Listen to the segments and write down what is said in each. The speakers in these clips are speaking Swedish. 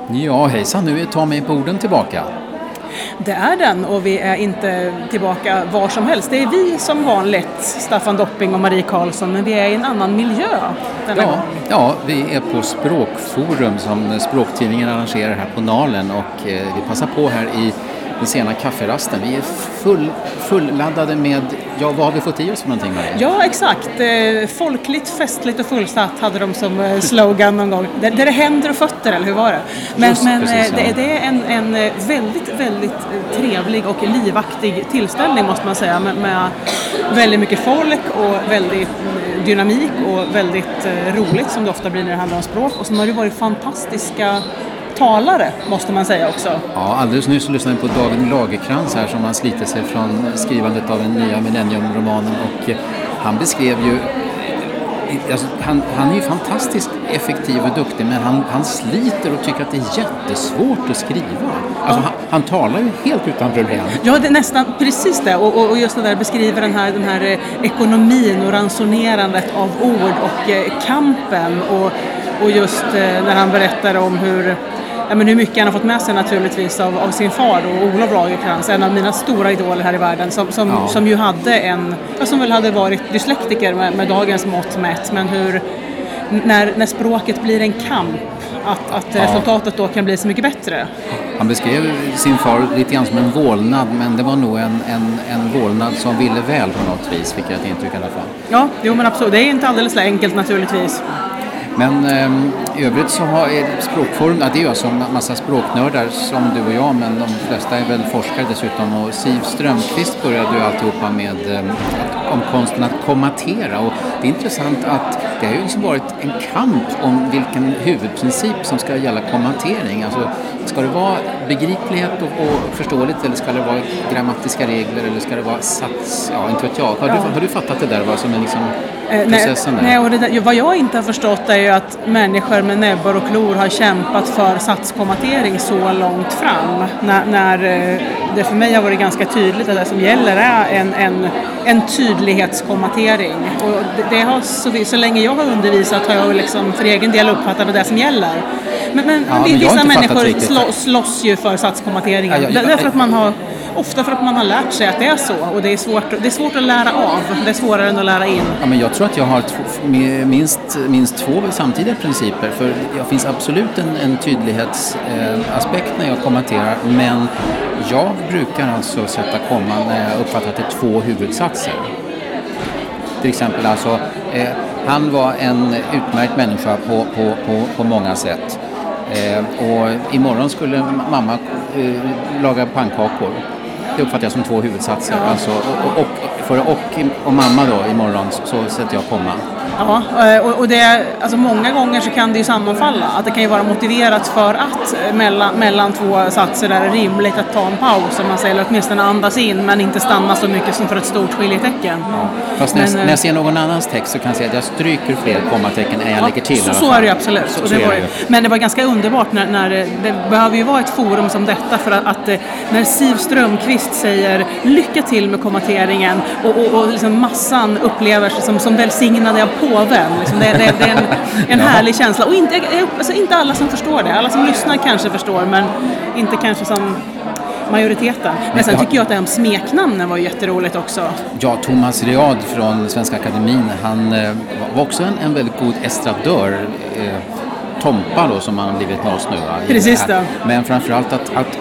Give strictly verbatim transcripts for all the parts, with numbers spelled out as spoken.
Ja, hejsan, nu är Ta mig på orden tillbaka. Det är den, och vi är inte tillbaka var som helst. Det är vi som vanligt, Staffan Dopping och Marie Karlsson, men vi är i en annan miljö den här Ja, gången. ja, vi är på Språkforum som Språktidningen arrangerar här på Nalen, och eh, vi passar på här i den sena kafferasten. Vi är full, fulladdade med, ja, vad har vi fått i oss för någonting, Marie? Ja, exakt. Eh, folkligt, festligt och fullsatt hade de som eh, slogan någon gång. Där, där det händer och fötter, eller hur var det? Men, Just men precis, eh, det, ja. det är en, en väldigt, väldigt trevlig och livaktig tillställning, måste man säga, med, med väldigt mycket folk och väldigt dynamik och väldigt eh, roligt, som det ofta blir när det handlar om språk. Och så har det varit fantastiska talare, måste man säga också. Ja, alldeles nyss lyssnade vi på David Lagercrantz här, som han sliter sig från skrivandet av den nya Millennium-romanen, och eh, han beskrev ju alltså, han, han är ju fantastiskt effektiv och duktig, men han, han sliter och tycker att det är jättesvårt att skriva. Alltså, Ja. han, han talar ju helt utan problem. Ja, det är nästan precis det. Och, och, och just det där beskriver den här, den här eh, ekonomin och ransonerandet av ord och eh, kampen. Och, och just eh, när han berättar om hur, ja, men hur mycket han har fått med sig naturligtvis av, av sin far och Olof Lagercrantz, en av mina stora idoler här i världen, som, som, Ja. som ju hade en, ja, som väl hade varit dyslektiker med, med dagens mått mätt, men hur när, när språket blir en kamp, att, att Ja. resultatet då kan bli så mycket bättre. Han beskrev sin far lite grann som en vålnad, men det var nog en, en, en vålnad som ville väl på något vis, fick jag ett intryck i alla fall. Ja, jo, men absolut. Det är inte alldeles enkelt naturligtvis. Men eh, i övrigt så har är Språkforum, ja, det är ju alltså en massa språknördar som du och jag, men de flesta är väl forskare dessutom, och Siv Strömqvist började ju alltihopa med eh, om konsten att kommatera, och det är intressant att det har ju liksom varit en kamp om vilken huvudprincip som ska gälla kommatering. Alltså, ska det vara begriplighet och, och förståeligt, eller ska det vara grammatiska regler, eller ska det vara sats, ja, inte vet jag. Har, Ja. du, har du fattat det där, vad som är liksom Eh, processen nej, där? nej, och det där, vad jag inte har förstått är ju att människor med näbbar och klor har kämpat för satskommatering så långt fram. När, när eh, det för mig har varit ganska tydligt att det som gäller är en, en, en tydlighetskommatering. Och det, det har, så, så länge jag har undervisat har jag liksom för egen del uppfattat det där som gäller. Men, men, Ja, men jag har vissa inte fattat människor riktigt. slå, slåss ju för satskommateringen. Ja, ja, ja. Därför att man har, ofta för att man har lärt sig att det är så. Och det är svårt, det är svårt att lära av. Det är svårare än att lära in. Ja, men jag tror att jag har två, minst, minst två samtidiga principer, för det finns absolut en, en tydlighetsaspekt eh, när jag kommenterar, men jag brukar alltså sätta komma när jag uppfattar att det är två huvudsatser. Till exempel alltså, eh, han var en utmärkt människa på, på, på, på många sätt. Eh, och imorgon skulle mamma eh, laga pannkakor. Det uppfattar jag som två huvudsatser. Ja. Alltså, och, och, för, och, och mamma då imorgon, så, så sätter jag komma. Ja, och, och det är, alltså många gånger så kan det ju sammanfalla. Att det kan ju vara motiverat för att mellan, mellan två satser där det är rimligt att ta en paus, om man säger, eller åtminstone andas in, men inte stanna så mycket som för ett stort skiljetecken. Ja. Fast när, Men, jag, när jag ser någon annans text så kan jag säga att jag stryker fler kommatecken än jag Ja, lägger till. Så, i alla så fall. är det ju absolut. Så, Och så det är var, det ju. men det var ganska underbart när, när det behöver ju vara ett forum som detta, för att, att när Siv Strömqvist säger lycka till med kommateringen, och, och, och liksom massan upplever sig som, som välsignade av påven. Liksom det, det, det är en, en Ja. härlig känsla. Och inte, alltså inte alla som förstår det. Alla som lyssnar kanske förstår, men inte kanske som majoriteten. Men sen Ja. tycker jag att det här om smeknamnen var jätteroligt också. Ja, Thomas Riad från Svenska Akademin, han eh, var också en, en väldigt god estradör. Eh, Tompa då, som han har blivit med oss nu. Va, i Precis det här. det. Men framförallt att, att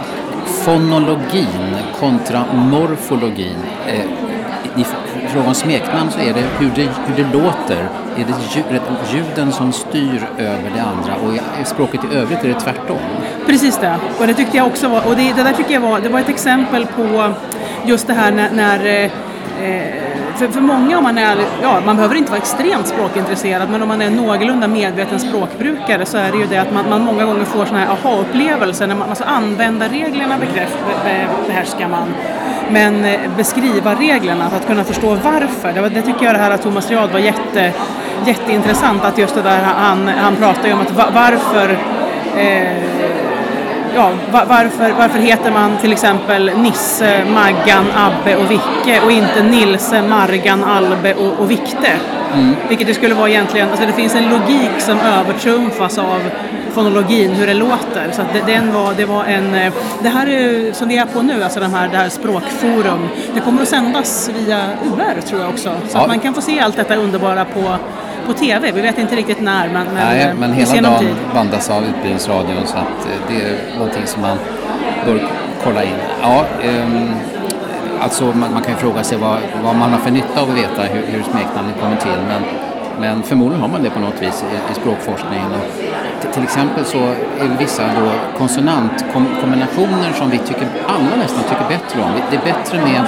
fonologin kontra morfologin, eh, i fråga om smeknamn så är det hur det, hur det låter. Är det ljud, ljuden som styr över det andra, och i språket i övrigt är det tvärtom. Precis det. Och det tyckte jag också var, och det, det där tycker jag var, det var ett exempel på just det här när, när eh, för, för många, om man är, ja, man behöver inte vara extremt språkintresserad, men om man är någorlunda medveten språkbrukare, så är det ju det att man, man många gånger får såna här aha-upplevelser när man alltså använder reglerna, bekräft, behärskar man. Men beskriva reglerna för att kunna förstå varför. Det, var, det tycker jag det här att Thomas Riad var jätte, jätteintressant, att just det där han, han pratar ju om att va, varför eh, ja, varför, varför heter man till exempel Nisse, Maggan, Abbe och Vicke och inte Nilse, Margan, Albe och, och Vikte? Mm. Vilket det skulle vara egentligen, alltså det finns en logik som övertrumfas av fonologin, hur det låter. Så att det, den var, det var en, det här är, som vi är på nu, alltså de här, det här språkforum, det kommer att sändas via U R tror jag också. Så ja. Att man kan få se allt detta underbara på på tv. Vi vet inte riktigt när, men, men, Nej, men hela dagen tid. bandas av Utbildningsradion, så att det är någonting som man bör kolla in. Ja, um, alltså man, man kan ju fråga sig vad, vad man har för nytta av att veta hur, hur smeknamnet kommer till, men, men förmodligen har man det på något vis i, i språkforskningen. Och t- till exempel så är vissa då konsonantkombinationer som vi tycker, alla nästan tycker bättre om. Det är bättre med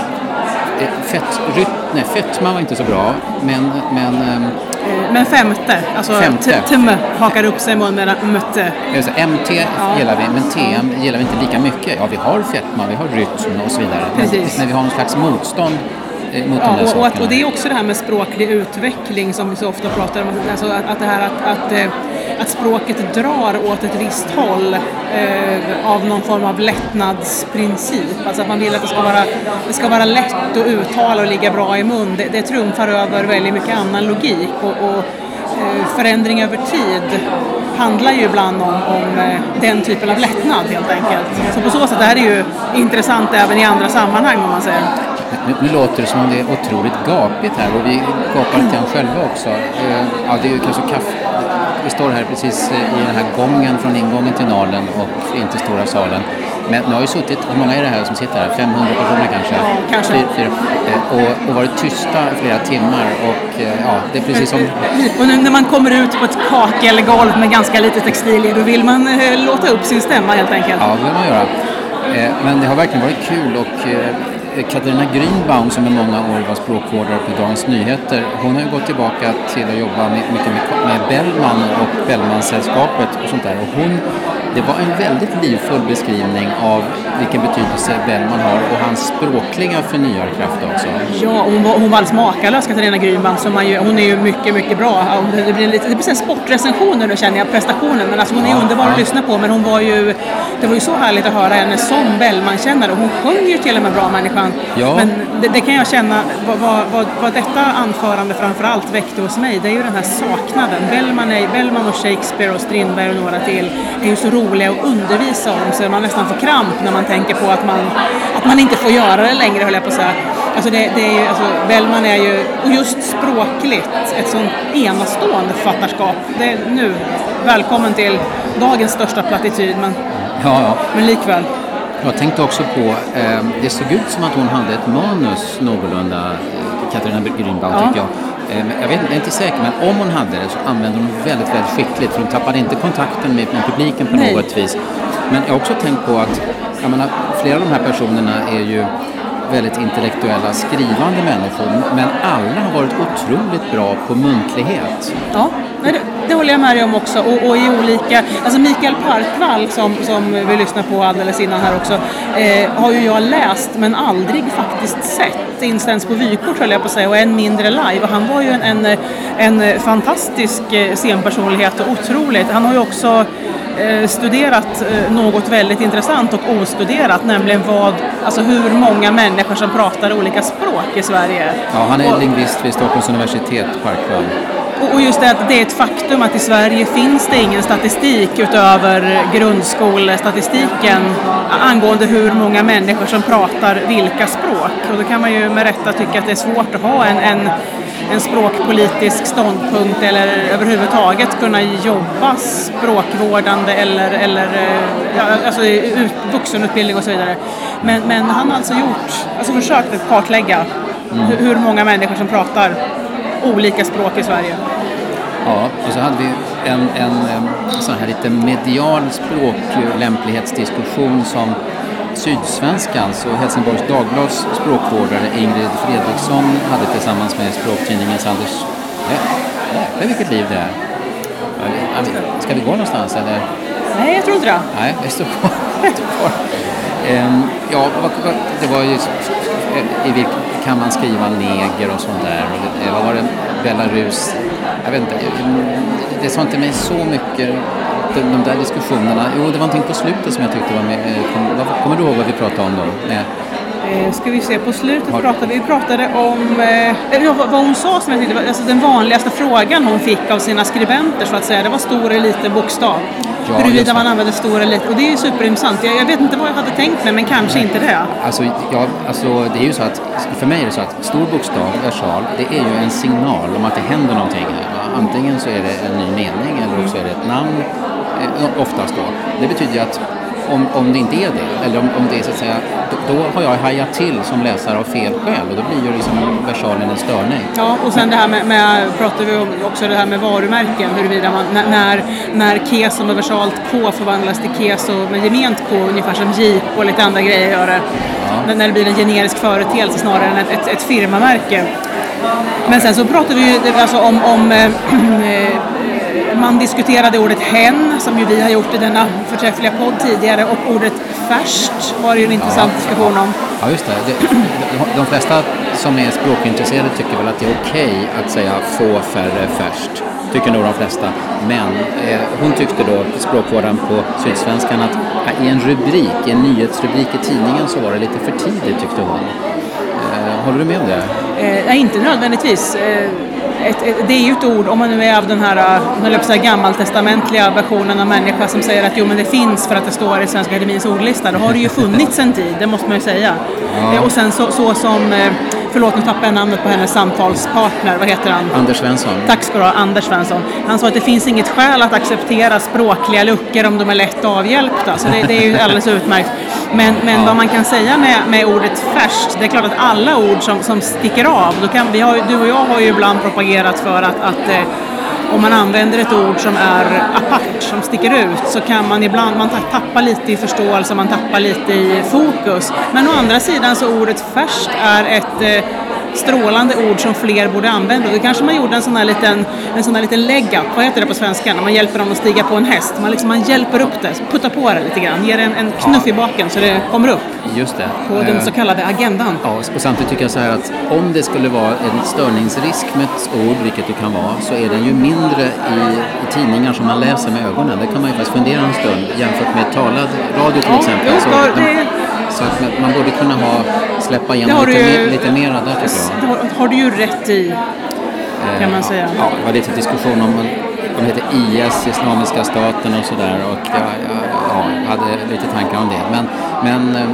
fett, ryt, nej, fettma var inte så bra, men men men femte, alltså femte. T-m hakar upp sig i mun med mötte. Alltså, M T ja. gillar vi, men T M ja. gillar vi inte lika mycket. Ja, vi har fetma, vi har rytm och så vidare. Men, men vi har någon slags motstånd eh, mot ja, de där och, sakerna. och, och det är också det här med språklig utveckling som vi så ofta pratar om. Alltså att, att det här att, att, att språket drar åt ett visst håll eh, av någon form av lättnadsprincip. Alltså att man vill att det ska vara, det ska vara lätt att uttala och ligga bra i mun. Det, det trumfar över väldigt mycket annan logik. Och, och eh, förändring över tid handlar ju ibland om, om eh, den typen av lättnad helt enkelt. Så på så sätt är det ju intressant även i andra sammanhang om man säger. Nu, nu låter det som om det är otroligt gapigt här, och vi gapar lite grann själva också. Eh, ja, det är ju kanske kaffe. Vi står här precis i den här gången från ingången till Nalen och in till stora salen. Men nu har ju suttit, hur många är det här som sitter här? femhundra personer kanske? Ja, kanske. Fyr, fyr, eh, och, och varit tysta flera timmar, och eh, ja, det är precis som... Och nu när man kommer ut på ett kakelgolv med ganska lite textilier, då vill man eh, låta upp sin stämma helt enkelt. Ja, det vill man göra. Eh, men det har verkligen varit kul, och eh, Katarina Grünbaum, som i många år var språkvårdare på Dagens Nyheter, hon har ju gått tillbaka till att jobba mycket med, med Bellman och Bellman-sällskapet och sånt där. Och hon, det var en väldigt livfull beskrivning av vilken betydelse Bellman har och hans språkliga förnyarkraft också. Ja, hon var, hon var alldeles makalös, Katarina Grünbaum, som man ju, hon är ju mycket, mycket bra. Det blir lite, det blir en sportrecensioner nu, känner jag, prestationen, men alltså hon är ja, underbar ja. att lyssna på, men hon var ju, det var ju så härligt att höra henne som Bellman-kännare, och hon sjöng ju till och med bra människan. Ja. Men det, det kan jag känna, vad, vad, vad, vad detta anförande framförallt väckte hos mig, det är ju den här saknaden. Bellman, är, Bellman och Shakespeare och Strindberg och några till är ju så roliga att undervisa om, så man nästan får kramp när man tänker på att man, att man inte får göra det längre, höll jag på att säga. Alltså det, det är ju, alltså Bellman är ju, och just språkligt, ett sånt enastående författarskap. Det är nu, välkommen till dagens största platityd, men, ja, ja. men likväl. Jag tänkte också på, eh, det såg ut som att hon hade ett manus någorlunda, eh, Katarina Grünbaum, ja. tycker jag. Eh, jag vet, jag är inte säker, men om hon hade det så använde hon väldigt, väldigt skickligt, för hon tappade inte kontakten med, med publiken på Nej. något vis. Men jag har också tänkt på att, jag menar, flera av de här personerna är ju väldigt intellektuella, skrivande människor, men alla har varit otroligt bra på muntlighet. Ja, det, det håller jag med dig om också, och, och i olika, alltså Mikael Parkvall som, som vi lyssnar på alldeles innan här också, eh, har ju jag läst men aldrig faktiskt sett, inte ens på vykort höll jag på att säga, och än mindre live, och han var ju en, en, en fantastisk scenpersonlighet och otroligt, han har ju också studerat något väldigt intressant och ostuderat, nämligen vad, alltså hur många människor som pratar olika språk i Sverige. Ja, han är och, lingvist vid Stockholms universitet, Parkvall. Och just det att det är ett faktum att i Sverige finns det ingen statistik utöver grundskolestatistiken angående hur många människor som pratar vilka språk. Och då kan man ju med rätta tycka att det är svårt att ha en, en, en språkpolitisk ståndpunkt eller överhuvudtaget kunna jobba språkvårdande eller, eller ja, alltså vuxenutbildning och så vidare. Men, men han har alltså gjort, alltså försökt att kartlägga mm. hur, hur många människor som pratar olika språk i Sverige. Ja, och så hade vi en, en, en sån här lite medial språklämplighetsdiskussion som Sydsvenskans och Helsingborgs Dagblads språkvårdare Ingrid Fredriksson hade tillsammans med språktidningens Anders. Ja, ja, vilket liv det är. Ska vi gå någonstans eller? Nej, jag tror inte det. Nej, vi står kvar. um, ja, det var ju i vilken kan man skriva neger och sånt där. Och det, vad var det? Belarus Jag vet inte, det sa inte mig så mycket, de, de där diskussionerna. Jo, det var någonting på slutet som jag tyckte var med. Kom, kommer du ihåg vad vi pratade om då? Nej. Eh, ska vi se, på slutet Har... pratade vi pratade om eh, vad, vad hon sa som jag tyckte var alltså den vanligaste frågan hon fick av sina skribenter så att säga. Det var stor eller liten bokstav. Ja, huruvida man använder stor eller liten. Och det är ju superintressant. Jag, jag vet inte vad jag hade tänkt mig, men kanske Nej. inte det. Alltså, ja, alltså det är ju så att, för mig är det så att stor bokstav, versal, det är ju en signal om att det händer någonting. Antingen så är det en ny mening eller också är det ett namn, eh, oftast då. Det betyder ju att Om, om det inte är det, eller om, om det är så att säga, då, då har jag hajat till som läsare av fel skäl och då blir ju liksom versalen en störning. Ja, och sen det här med, med pratar vi om också det här med varumärken, huruvida man, när, när keso med versalt K förvandlas till keso med gement K, ungefär som Jeep och lite andra grejer gör det. Ja. När det blir en generisk företeelse snarare än ett, ett, ett firmamärke. Men sen så pratar vi ju alltså om, om äh, man diskuterade ordet hen, som ju vi har gjort i denna förträffliga podd tidigare, och ordet färskt var ju en intressant ja, diskussion om. Ja, just det. det. De flesta som är språkintresserade tycker väl att det är okej att säga få, färre, färskt. Tycker nog de flesta. Men eh, hon tyckte då, språkvårdaren på Sydsvenskan, att eh, i en rubrik, i en nyhetsrubrik i tidningen så var det lite för tidigt, tyckte hon. Eh, håller du med om det? Eh, nej, inte nödvändigtvis. Eh, Ett, ett, det är ju ett ord, om man nu är av den här, här gammaltestamentliga versionen av människa som säger att jo, men det finns för att det står i Svenska Akademiens ordlista. Då har det ju funnits en tid, det måste man ju säga. Ja. Och sen så, så som, förlåt nu tappar jag namnet på hennes samtalspartner, vad heter han? Anders Svensson. Tack ska du ha, Anders Svensson. Han sa att det finns inget skäl att acceptera språkliga luckor om de är lätt avhjälpta. Så det, det är ju alldeles utmärkt. Men, men ja. vad man kan säga med, med ordet färskt, det är klart att alla ord som, som sticker av, då kan vi ha, du och jag har ju ibland propagerat för att, att eh, om man använder ett ord som är apart, som sticker ut, så kan man ibland man tappa lite i förståelse, man tappar lite i fokus. Men å andra sidan så ordet färskt är ett eh, strålande ord som fler borde använda. Då kanske man gjorde en sån här liten, en sån här liten leg-up, vad heter det på svenska, när man hjälper dem att stiga på en häst. Man, liksom, man hjälper upp det, puttar på det lite grann, ger en, en knuff i baken så det kommer upp. Just det. På den så kallade agendan. Ja, och samtidigt tycker jag så här att om det skulle vara en störningsrisk med ett ord, vilket det kan vara, så är den ju mindre i, i tidningar som man läser med ögonen. Det kan man ju faktiskt fundera en stund jämfört med talad radio till ja, exempel. Så, det... så att man borde kunna ha, släppa igenom lite, ju, mer, lite mer där, tycker jag. Det har, har du ju rätt i, kan man eh, säga. Ja, det var lite diskussion om de heter I S, Islamiska staten och sådär, och jag, jag ja, hade lite tankar om det. Men, men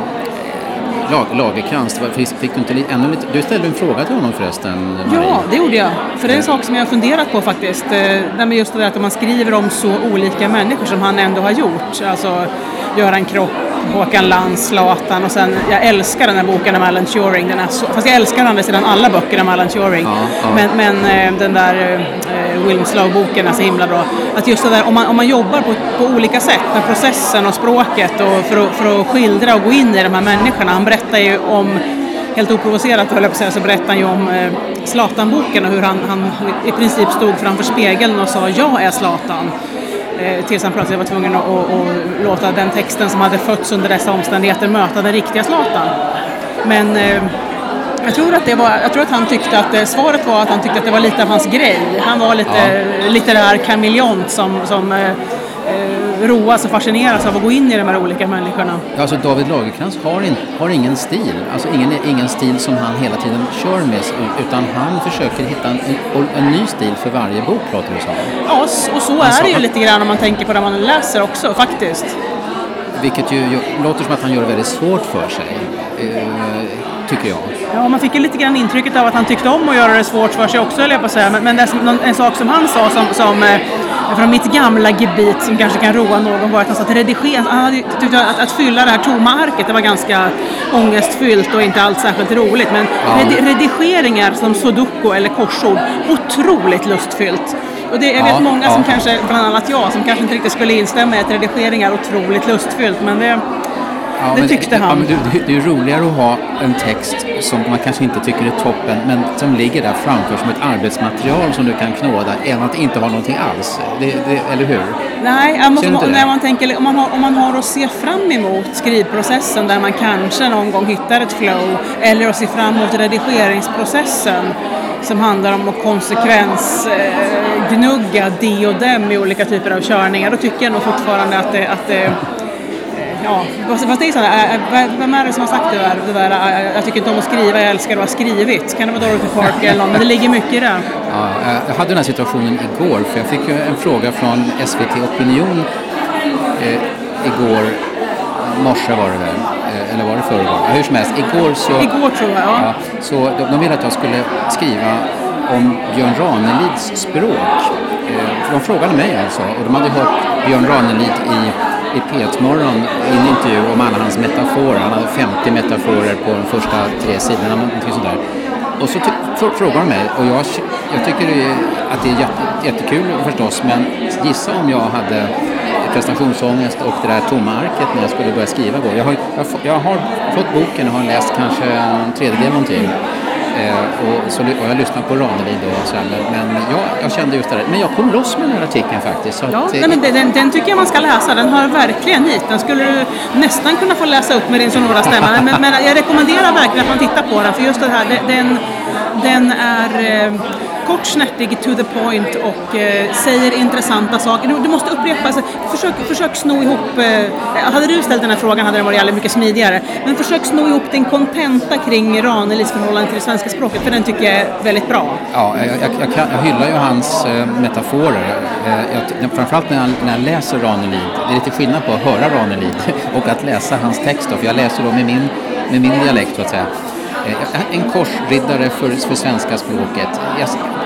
Lag, Lagercrantz, fick du inte ännu lite, du ställde en fråga till honom förresten, Marie. Ja, det gjorde jag. För det är en sak som jag har funderat på faktiskt. Det med just det där att man skriver om så olika människor som han ändå har gjort. Alltså Göran Kropp, Håkan Lans, Zlatan, och sen, jag älskar den här boken av Alan Turing. Den är så, fast jag älskar andra sidan alla böcker av Alan Turing. Ja, ja. Men, men den där eh, Wilmslow-boken är så himla bra. Att just det där, om man, om man jobbar på, på olika sätt med processen och språket och för, att, för att skildra och gå in i de här människorna. Han berättar ju om, helt oprovocerat höll jag på att säga, så berättar han ju om eh, Zlatan-boken och hur han, han i princip stod framför spegeln och sa jag är Zlatan. Tills han plötsligt var tvungen att, att, att låta den texten som hade fötts under dessa omständigheter möta den riktiga Zlatan. Men eh, jag, tror att det var, jag tror att han tyckte att eh, svaret var att han tyckte att det var lite av hans grej. Han var lite, ja. lite där kameleont som, som eh, roas och fascineras av att gå in i de här olika människorna. Alltså David Lagercrantz har, in, har ingen stil, alltså ingen, ingen stil som han hela tiden kör med, utan han försöker hitta en, en, en ny stil för varje bok, pratar du om. Ja, och så är det ju lite grann om man tänker på det man läser också, faktiskt. Vilket ju låter som att han gör det väldigt svårt för sig, eh, tycker jag. Ja, man fick ju lite grann intrycket av att han tyckte om att göra det svårt för sig också, eller jag på att säga. Men, men det är som, en sak som han sa som, som eh, från mitt gamla gebit som kanske kan roa någon var att han sa att redigera, han hade tyckt att, att fylla det här tomma arket, det var ganska ångestfyllt och inte alls särskilt roligt. Men ja. redi- redigeringar som sudoku eller korsord, otroligt lustfyllt. Och det, jag vet ja, många ja. som kanske, bland annat jag, som kanske inte riktigt skulle instämma i att redigeringar är otroligt lustfyllt, men det... Ja, det men, tyckte han. Ja, men det, det är roligare att ha en text som man kanske inte tycker är toppen, men som ligger där framför som ett arbetsmaterial som du kan knåda, än att inte ha någonting alls. Det, det, eller hur? Nej, jag måste, när man tänker, om man, har, om man har att se fram emot skrivprocessen där man kanske någon gång hittar ett flow, eller att se fram emot redigeringsprocessen, som handlar om att konsekvensgnugga eh, de och dem i olika typer av körningar, då tycker jag nog fortfarande att det, att det ja, fast det är sådär, vem är det som har sagt det där, det där, jag tycker inte om att skriva, jag älskar att ha skrivit, kan det vara Dorothy Park eller någon, men det ligger mycket i det. Ja, jag hade den här situationen igår, för jag fick en fråga från S V T Opinion eh, igår morse var det väl, eh, eller var det förrgår? Ja, hur som helst, igår så... Igår tror jag, ja. ja så de, de ville att jag skulle skriva om Björn Ranelids språk. Eh, för de frågade mig alltså, och de hade hört Björn Ranelid i i P ett-morgon i en intervju om alla hans metaforer. Han hade femtio metaforer på de första tre sidorna. Någonting sådär. Och så ty- för- frågar de mig, och jag, jag tycker att det är jätte, jättekul förstås, men gissa om jag hade prestationsångest och det där tomma arket när jag skulle börja skriva. Då. Jag, har, jag, jag har fått boken och har läst kanske en tredjedel någonting. Eh, och, så, och jag lyssnar på Ranelid och så här, men jag, jag kände just det där. Men jag kom loss med den här artikeln faktiskt. Så ja, att, nej, men den, den tycker jag man ska läsa. Den hör verkligen hit. Den skulle du nästan kunna få läsa upp med din sonora stämma. men, men jag rekommenderar verkligen att man tittar på den. För just det här, den, den är eh, kort, snärtig, to the point och eh, säger intressanta saker. Du, du måste upprepa. Alltså, försök, försök sno ihop. Eh, hade du ställt den här frågan hade den varit alldeles mycket smidigare. Men försök sno ihop din kontenta kring Ranelids förhållande till det svenska språket. För den tycker jag är väldigt bra. Ja, jag, jag, jag, kan, jag hyllar ju hans eh, metaforer. Eh, jag, framförallt när jag, när jag läser Ranelid. Det är lite skillnad på att höra Ranelid och att läsa hans text. För jag läser då med min, med min dialekt så att säga. Eh, en korsriddare för, för svenska språket. Jag,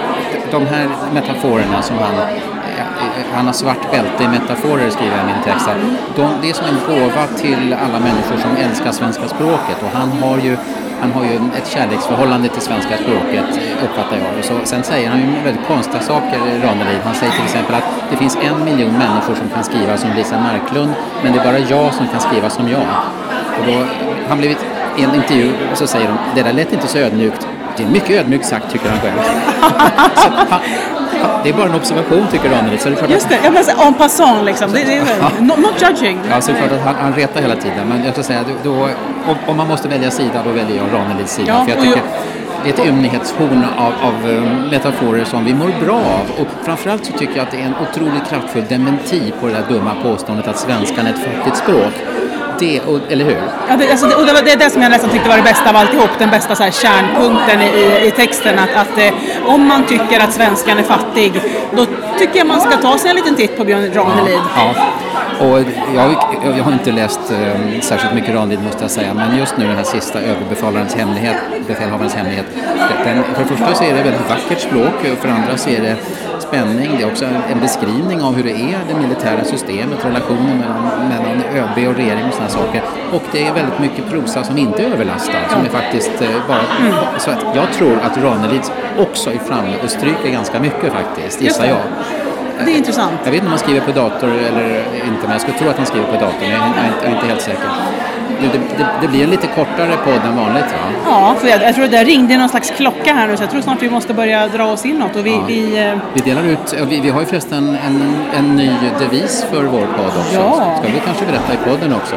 de här metaforerna som han... Han har svart bälte i metaforer, skriver jag i min text. De, det är som en gåva till alla människor som älskar svenska språket. Och han har ju, han har ju ett kärleksförhållande till svenska språket, uppfattar jag. Och så, sen säger han ju väldigt konstiga saker i Ranelid. Han säger till exempel att det finns en miljon människor som kan skriva som Lisa Marklund. Men det är bara jag som kan skriva som jag. Och då han blivit i en intervju och så säger de, det där lät inte så ödmjukt. Det är mycket ödmjukt sagt, tycker han själv. Så, han, det är bara en observation, tycker Ranelid. Så det är klart just det, jag menar en passant liksom. Det, det är not, not judging. Ja, så det är klart att han, han retar hela tiden. Men jag ska säga, då, då, om, om man måste välja sida, då väljer jag Ranelids sida. Ja, för jag tycker det är ett ymnighetshorn av, av um, metaforer som vi mår bra av. Och framförallt så tycker jag att det är en otroligt kraftfull dementi på det där dumma påståendet att svenskan är ett fattigt språk. Det, eller hur? Ja, det, alltså, och det var det, det som jag nästan tyckte var det bästa av alltihop, den bästa så här, kärnpunkten i, i texten, att, att eh, om man tycker att svenskan är fattig, då tycker jag man ska ta sig en liten titt på Björn Ranelid. Ja, ja. Och jag, jag har inte läst eh, särskilt mycket Ranelid, måste jag säga, men just nu den här sista överbefälhavarens hemlighet, befälhavarens hemlighet, den, för det första så är det väldigt vackert språk, och för andra så är det spänning, det är också en beskrivning av hur det är, det militära systemet, relationen mellan, mellan ÖB och regering och sådana saker. Och det är väldigt mycket prosa som inte är överlastad, som är faktiskt eh, bara... Mm. Så att jag tror att Ranelid också är framme och stryker ganska mycket faktiskt, gissar jag. Det är intressant. Jag vet inte om han skriver på dator eller inte, men jag skulle tro att han skriver på dator, men jag är inte, jag är inte helt säker. Det, det, det blir en lite kortare podd än vanligt, va? Ja, för jag, jag tror att det ringde någon slags klocka här nu, så jag tror snart vi måste börja dra oss inåt. Och vi, ja. vi, eh... vi delar ut, vi, vi har ju förresten en, en ny devis för vår podd också. Ja. Ska vi kanske berätta i podden också?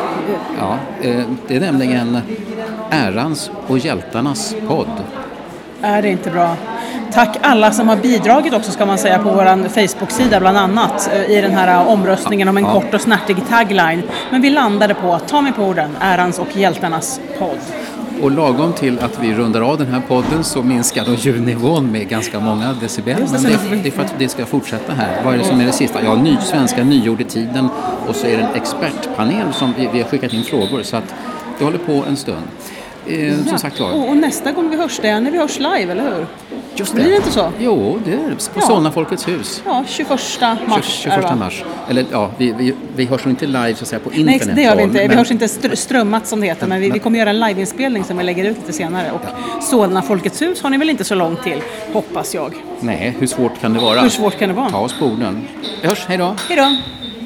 Ja, det är nämligen ärans och hjältarnas podd. Är det inte bra? Tack alla som har bidragit också, ska man säga, på vår Facebook-sida bland annat i den här omröstningen om en ja. kort och snärtig tagline. Men vi landade på, ta mig på orden, ärans och hjältarnas podd. Och lagom till att vi rundar av den här podden så minskar då ljudnivån med ganska många decibel. Men det, det är för att det ska fortsätta här. Vad är det som är det sista? Ja, ny, svenska nyord i tiden, och så är det en expertpanel som vi, vi har skickat in frågor, så att det håller på en stund. Eh, ja. Som sagt var. Och, och nästa gång vi hörs, det är när vi hörs live, eller hur? Just det. Blir det inte så? Jo, det är det. På ja. Solna Folkets hus. Ja, tjugoförsta mars. tjugoförsta mars. Eller ja, vi, vi, vi hörs inte live så att säga på internet. Nej, det gör vi inte. Men... Vi hörs inte str- strömmat som det heter, men, men vi, vi kommer göra en liveinspelning som vi lägger ut lite senare. Och ja. Solna Folkets hus har ni väl inte så långt till, hoppas jag. Nej, hur svårt kan det vara? Hur svårt kan det vara? Ta oss på orden. Vi hörs, hej då. Hej då.